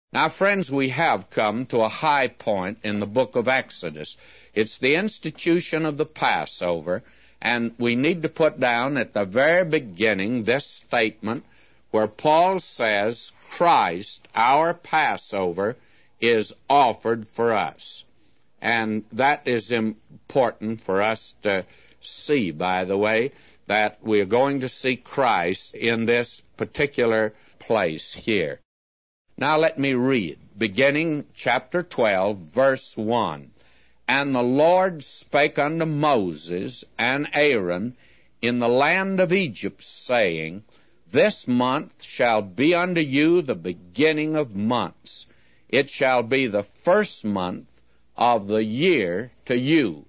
Now, friends, we have come to a high point in the book of Exodus. It's the institution of the Passover, and we need to put down at the very beginning this statement where Paul says, Christ, our Passover, is offered for us. And that is important for us to see, by the way, that we're going to see Christ in this particular place here. Now let me read, beginning chapter 12, verse 1. And the Lord spake unto Moses and Aaron in the land of Egypt, saying, This month shall be unto you the beginning of months. It shall be the first month of the year to you.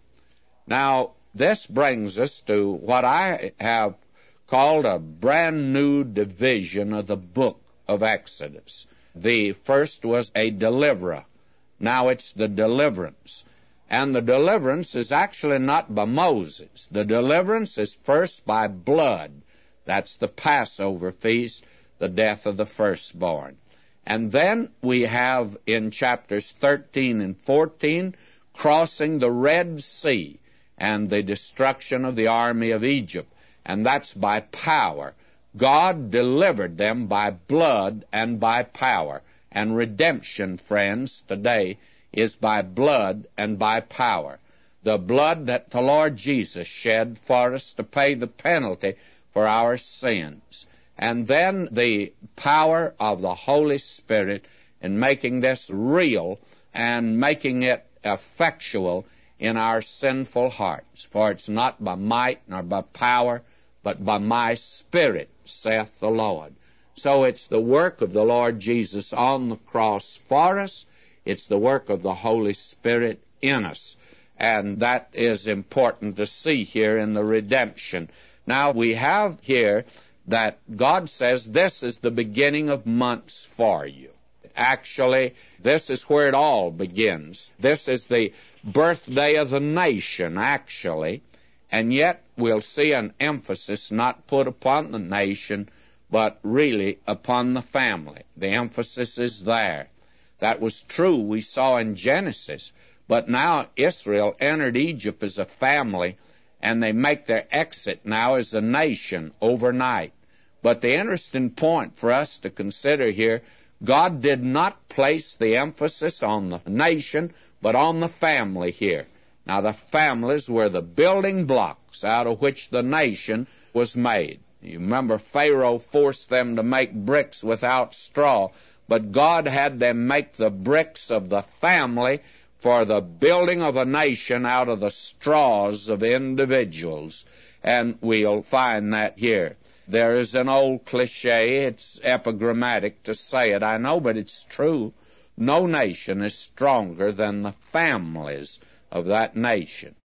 Now, this brings us to what I have called a brand new division of the book of Exodus. The first was a deliverer. Now it's the deliverance. And the deliverance is actually not by Moses. The deliverance is first by blood. That's the Passover feast, the death of the firstborn. And then we have in chapters 13 and 14, crossing the Red Sea and the destruction of the army of Egypt. And that's by power. God delivered them by blood and by power. And redemption, friends, today is by blood and by power. The blood that the Lord Jesus shed for us to pay the penalty for our sins. And then the power of the Holy Spirit in making this real and making it effectual in our sinful hearts. For it's not by might nor by power, but by my Spirit, saith the Lord. So it's the work of the Lord Jesus on the cross for us. It's the work of the Holy Spirit in us. And that is important to see here in the redemption. Now, we have here that God says this is the beginning of months for you. Actually, this is where it all begins. This is the birthday of the nation, actually. And yet, we'll see an emphasis not put upon the nation, but really upon the family. The emphasis is there. That was true, we saw in Genesis. But now Israel entered Egypt as a family, and they make their exit now as a nation overnight. But the interesting point for us to consider here, God did not place the emphasis on the nation, but on the family here. Now, the families were the building blocks out of which the nation was made. You remember Pharaoh forced them to make bricks without straw, but God had them make the bricks of the family for the building of a nation out of the straws of individuals. And we'll find that here. There is an old cliche, it's epigrammatic to say it, I know, but it's true. No nation is stronger than the families of that nation.